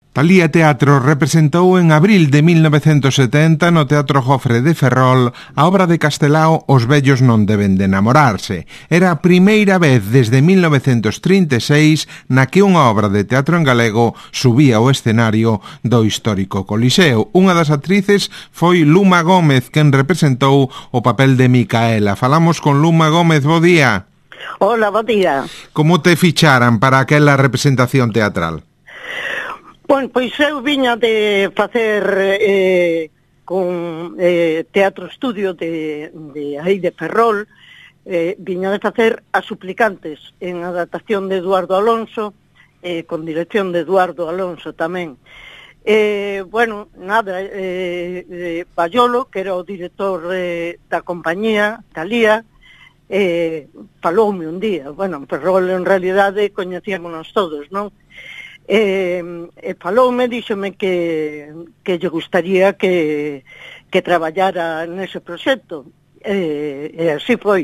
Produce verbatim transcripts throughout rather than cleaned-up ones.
Talía Teatro representou en abril de mil novecentos setenta no Teatro Jofre de Ferrol a obra de Castelao Os vellos non deben de namorarse. Era a primeira vez desde mil novecentos trinta e seis na que unha obra de teatro en galego subía ao escenario do histórico Coliseo. Unha das actrices foi Luma Gómez, quen representou o papel de Micaela. Falamos con Luma Gómez, bo día. Hola, bo día. Como te ficharan para aquela representación teatral? Bueno, pois eu viña de facer eh, con eh, Teatro Estudio de, de aí de Ferrol, eh, viña de facer As suplicantes en adaptación de Eduardo Alonso, eh, con dirección de Eduardo Alonso tamén. Eh, bueno, nada, eh, eh, Baiolo, que era o director eh, da compañía, Talía, eh, faloume un día, bueno, en Ferrol en realidade coñecíamonos todos, non? E, e faloume, díxome que, que lle gustaría que, que traballara nese proxecto, e, e así foi.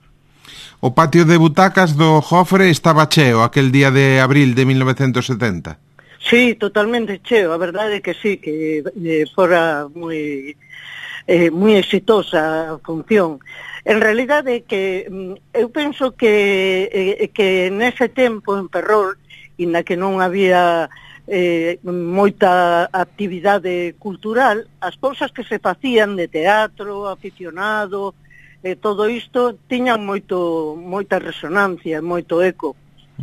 O patio de butacas do Jofre estaba cheo aquel día de abril de mil novecentos setenta? Sí, totalmente cheo, a verdade é que sí, que eh, fora moi, eh, moi exitosa a función. En realidade é que eu penso que, eh, que nese tempo en Ferrol, inda que non había eh, moita actividade cultural, as cousas que se facían de teatro, aficionado, eh, todo isto, tiñan moito moita resonancia, moito eco.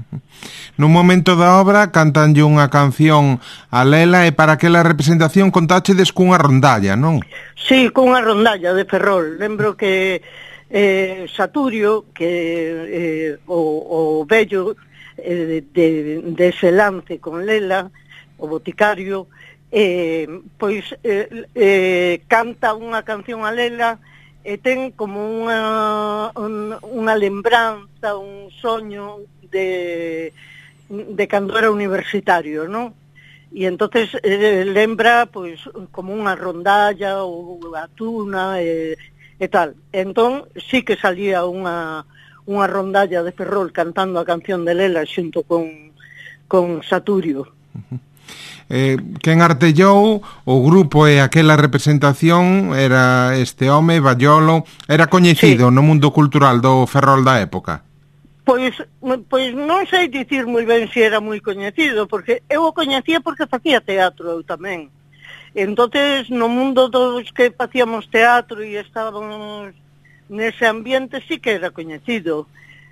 Nun momento da obra cantanlle unha canción a Lela e para aquela representación contáchedes cunha rondalla, non? Sí, cunha rondalla de Ferrol. Lembro que eh, Saturio, que eh, o, o vello de, de, de ese lance con Lela, o boticario, eh, pois eh, eh, canta unha canción a Lela e ten como unha, un, unha lembranza, un soño de, de cando era universitario, non? E entonces eh, lembra pois como unha rondalla ou a tuna e, e tal. Entón sí que salía unha unha rondalla de Ferrol cantando a canción de Lela xunto con, con Saturio. Uh-huh. Eh, quen artellou o grupo e aquela representación era este home, Baiolo, era coñecido sí. no mundo cultural do Ferrol da época? Pois, pois non sei dicir moi ben se era moi coñecido, porque eu o coñecía porque facía teatro eu tamén. Entonces, no mundo dos que facíamos teatro e estábamos nese ambiente sí que era coñecido.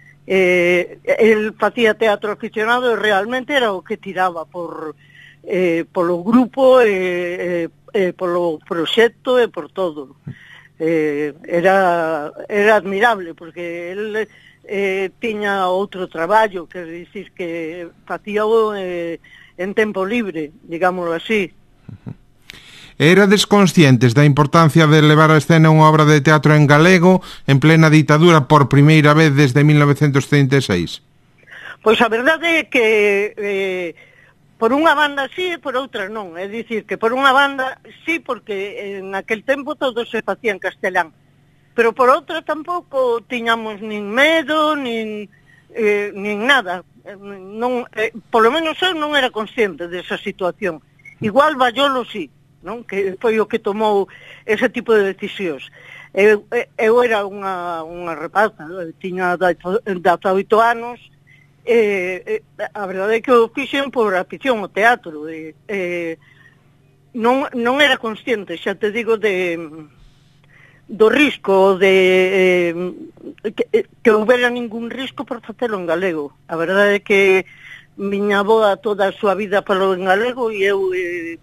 Eh, el facía teatro aficionado e realmente era o que tiraba por eh, polo grupo e eh, eh, polo proxecto e por todo. Eh, era, era admirable porque el eh, tiña outro traballo, quer dicir que facía eh, en tempo libre, digámoslo así. Erades conscientes da importancia de levar a escena unha obra de teatro en galego en plena ditadura por primeira vez desde mil novecentos trinta e seis? Pois a verdade é que eh, por unha banda sí e por outra non. É dicir, que por unha banda sí, porque en aquel tempo todo se facía en castelán, pero por outra tampouco tiñamos nin medo, nin, eh, nin nada. Non, eh, polo menos eu non era consciente desa situación. Igual Baiolo sí, non? Que foi o que tomou ese tipo de decisións. Eu, eu era unha, unha rapaza, tiña dezaoito anos, e, a verdade é que o fixen por afición ao teatro, e, e, non, non era consciente, xa te digo, de, do risco, de eh, que, que houbera ningún risco por facelo en galego. A verdade é que miña avoa toda a súa vida falou en galego e eu... Eh,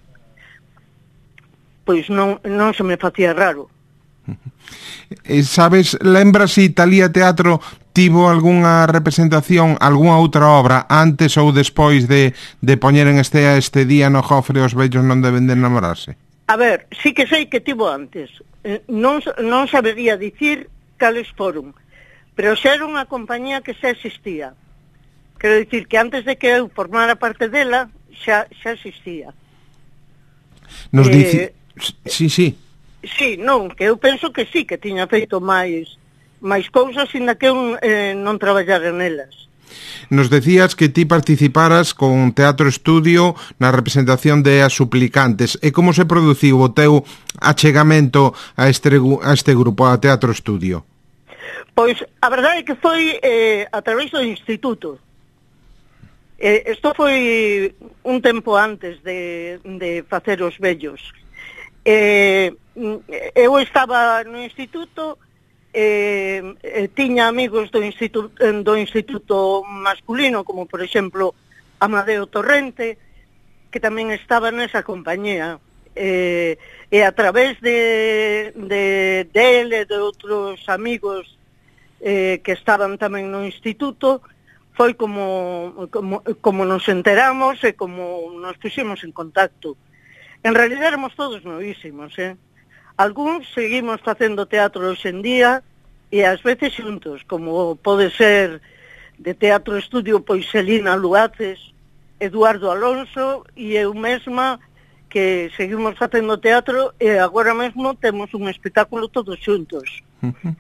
pois non, non se me facía raro. E sabes, lembra se Talía Teatro tivo algunha representación, algunha outra obra antes ou despois de, de poñer en estea este día no Jofre Os vellos non deben de namorarse? A ver, sí que sei que tivo antes. Non, non sabería dicir cales foron, pero xa era unha compañía que xa existía. Quero dicir que antes de que eu formara parte dela, xa, xa existía. Nos eh, dice... Sí, sí. Sí, non, que eu penso que sí, que tiña feito máis máis cousas, inda que eu eh, non traballara nelas. Nos decías que ti participaras con Teatro Estudio na representación de As Suplicantes. E como se produciu o teu achegamento a este, a este grupo, a Teatro Estudio? Pois a verdade é que foi eh, a través do instituto. Eh, isto foi un tempo antes de, de facer os vellos. Eh, eu estaba no instituto, eh, eh, tiña amigos do instituto, do instituto masculino, como por exemplo Amadeo Torrente, que tamén estaba nesa compañía. Eh, e a través de, de, de ele e de outros amigos Eh, que estaban tamén no instituto, foi como, como, como nos enteramos e como nos puxemos en contacto. En realidad éramos todos novísimos, eh? Algúns seguimos facendo teatro hoxe en día e ás veces xuntos, como pode ser de Teatro Estudio pois Selina Luaces, Eduardo Alonso e eu mesma, que seguimos facendo teatro e agora mesmo temos un espectáculo todos xuntos. Uh-huh.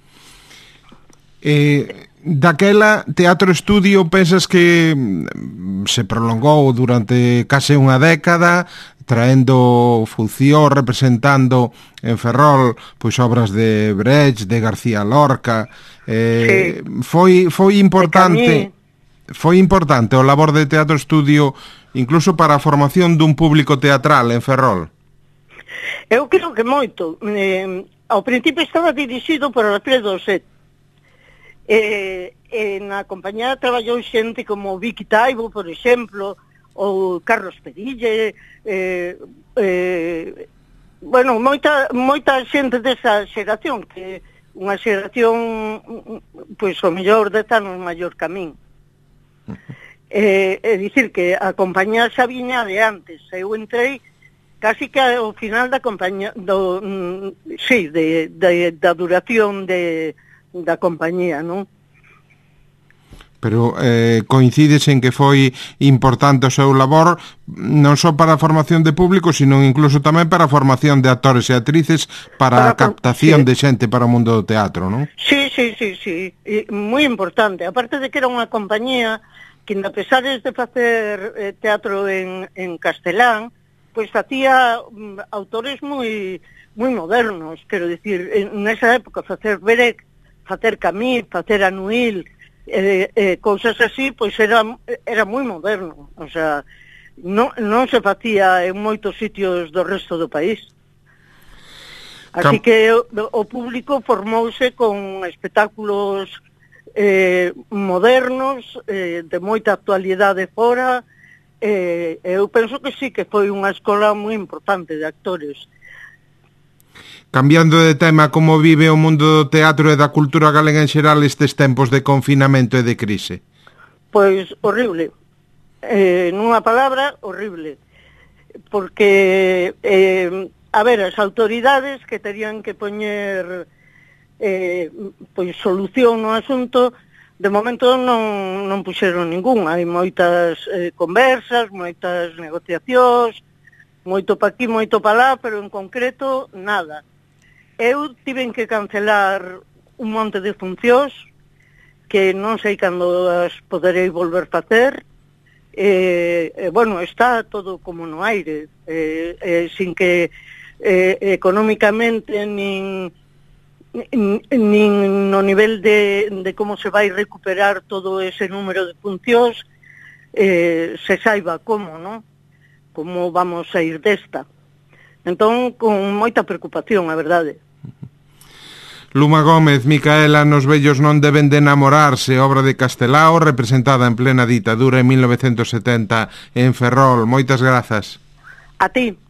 Eh, daquela Teatro Estudio pensas que se prolongou durante case unha década, traendo función, representando en Ferrol pois obras de Brecht, de García Lorca. Eh, sí. Foi foi importante, foi importante o labor de Teatro Estudio incluso para a formación dun público teatral en Ferrol. Eu creo que moito. Eh, ao principio estaba dirixido por Alfredo Set. Eh, eh, na compañía traballou xente como Vicky Taibo, por exemplo, ou Carlos Perille, eh, eh, bueno, moita, moita xente desa xeración, que unha xeración, pois, o mellor dez anos maior que a min. Eh, é dicir, que a compañía xa viña de antes, eu entrei casi que ao final da compañía, do, mm, sí, de, de, da duración de da compañía, non? Pero eh, coincides en que foi importante o seu labor non só para a formación de público, sino incluso tamén para a formación de actores e actrices, para, para a captación sí. de xente para o mundo do teatro, non? Sí, sí, sí, sí, e moi importante. Aparte de que era unha compañía que, a pesar de facer eh, teatro en, en castelán, pois facía um, autores moi moi modernos, quero dicir, en esa época facer Brecht, facer Camus, facer Anuil, eh, eh, cousas así, pois era, era moi moderno. O sea, non, non se facía en moitos sitios do resto do país. Así Cam... que o, o público formouse con espectáculos eh, modernos, eh, de moita actualidade fora. Eh, eu penso que sí, que foi unha escola moi importante de actores. Cambiando de tema, como vive o mundo do teatro e da cultura galega en xeral estes tempos de confinamento e de crise? Pois horrible. Eh, nunha palabra, horrible. Porque, eh, a ver, as autoridades que terían que poñer eh, pois solución no asunto, de momento non, non puxeron ningún. Hai moitas eh, conversas, moitas negociacións, moito pa aquí, moito pa lá, pero en concreto, nada. Eu tiven que cancelar un monte de funcións que non sei cando as poderei volver facer. Eh, eh, bueno, está todo como no aire, eh, eh, sin que eh, económicamente nin, nin, nin no nivel de, de como se vai recuperar todo ese número de funcións eh, se saiba como, non? Como vamos a ir desta. Entón, con moita preocupación, a verdade. Luma Gómez, Micaela, nos vellos non deben de enamorarse, obra de Castelao, representada en plena ditadura en mil novecentos setenta en Ferrol. Moitas grazas. A ti.